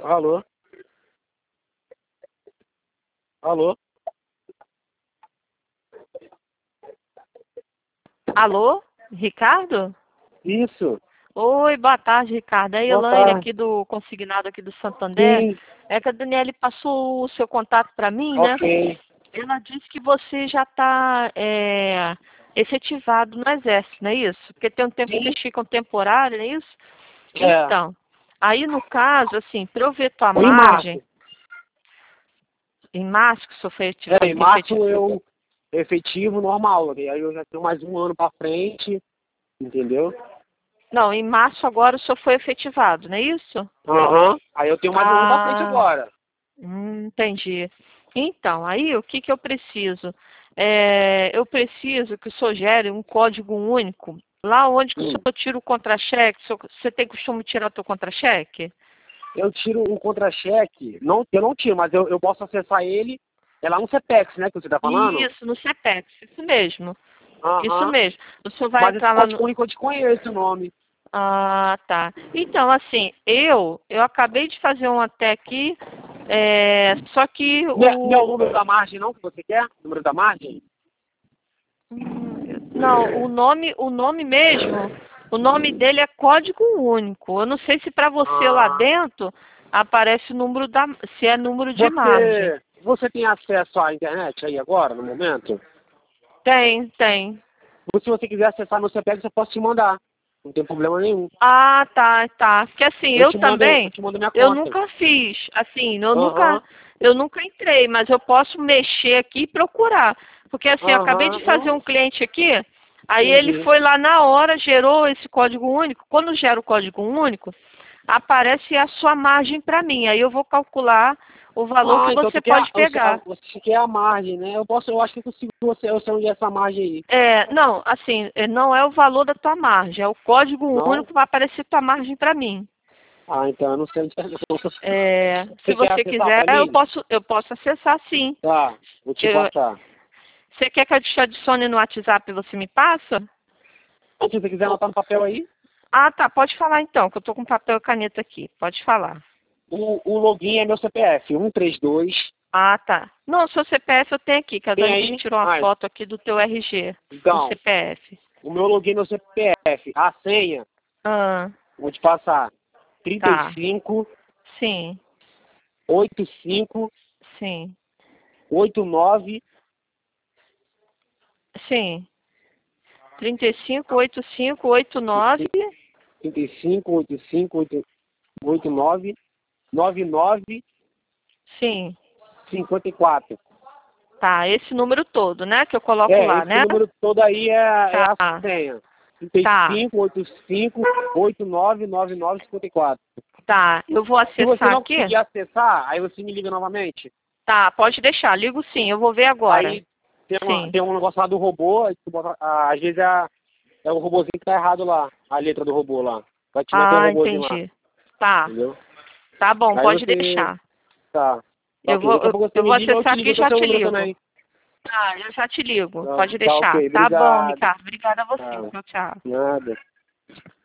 Alô? Alô? Alô, Ricardo? Isso. Oi, boa tarde, Ricardo. É a Boa Elaine tarde. aqui do Consignado aqui do Santander. Sim, É que a Daniele passou o seu contato para mim, né? ok. Ela disse que você já está efetivado no Exército, não é isso? Porque tem um tempo que Sim. vocês ficam temporário, não é isso? É. Então, aí no caso, assim, para eu ver tua Em margem, março. em março que o senhor foi Em março eu efetivo normal. Aí eu já tenho mais um ano pra frente, entendeu? Não, em março agora o senhor foi efetivado, não é isso? Aham. Aí eu tenho mais um ano pra frente Ah, agora. entendi. Então, aí o que que eu preciso? Eu preciso que o senhor gere um código único. Lá onde que o Hum. senhor tira o contra-cheque, você tem costume de tirar o seu contra-cheque? Eu tiro um contra-cheque. Não, eu não tiro, mas eu posso acessar ele. É lá no CPEX, né, que você tá falando? Isso, no CEPEX, isso mesmo. Isso Aham. mesmo. O senhor vai Mas esse entrar lá código no. único eu te conheço o nome. Ah, tá. Então, assim, eu acabei de fazer um até aqui, só que Não é o número da margem, não, que você quer? O número da margem? Não, o nome mesmo, o nome dele é código único. Eu não sei se para você lá Ah. dentro aparece o número se é número de margem. Você tem acesso à internet aí agora, no momento? Tem, tem. Se você quiser acessar meu CPF, eu posso te mandar. Não tem problema nenhum. Ah, tá, tá. Porque assim, eu Eu também, te mando minha eu conta. nunca fiz, assim, Aham, eu nunca entrei, mas eu posso mexer aqui e procurar. Porque assim, eu acabei aham, de fazer não, um cliente aqui, aí ele entendi. foi lá na hora, gerou esse código único. Quando gera o código único, aparece a sua margem para mim. Aí eu vou calcular o valor que Ah, então você pode pegar. você quer a margem, né? Eu acho que eu consigo eu sei onde é essa margem aí. Não, assim, não é o valor da tua margem, é o código Não? único que vai aparecer tua margem para mim. Ah, então eu não sei onde é não. Se Você quer você acessar quiser, pra mim? eu posso acessar sim. Tá, vou te Eu- passar. Você quer que eu te adicione no WhatsApp e você me passa? Então, se você quiser Ou- anotar no papel aí, Ah, tá, pode falar então, que eu tô com papel e caneta aqui. Pode falar. o login é meu CPF, 132. Ah, tá. Não, seu CPF eu tenho aqui, que a Tem Dani aí? tirou uma Ah, foto aqui do teu RG, do então, CPF. o meu login é meu CPF. A senha, Ah, vou te passar. tá. 35 Sim, 85 sim, 89 sim. 358589. 35 85 89 99 Sim. 54. Tá, esse número todo, né, que eu coloco É, lá, esse né? número todo aí é a Tá, senha. tá, 35 85 89 99 54. tá. Eu vou Se você acessar não aqui. conseguir acessar, aí você me liga novamente. Tá, pode deixar. Ligo sim, eu vou ver agora. Aí tem, Sim. tem um negócio lá do robô, aí tu bota, às vezes é o robôzinho que tá errado lá, a letra do robô lá. Vai te meter um Ah, robôzinho lá, entendi. Tá, entendeu? tá bom, Aí pode você. deixar. Tá. Tá Eu ok. vou, Daqui a eu, pouco você eu me vou liga, eu acessar te aqui ligo e do já seu te número ligo. também. Tá, eu já te ligo. Tá, Pode tá ok, deixar. Tá bom, obrigado. Ricardo. Obrigada a você. Tá, Tchau, tchau. nada.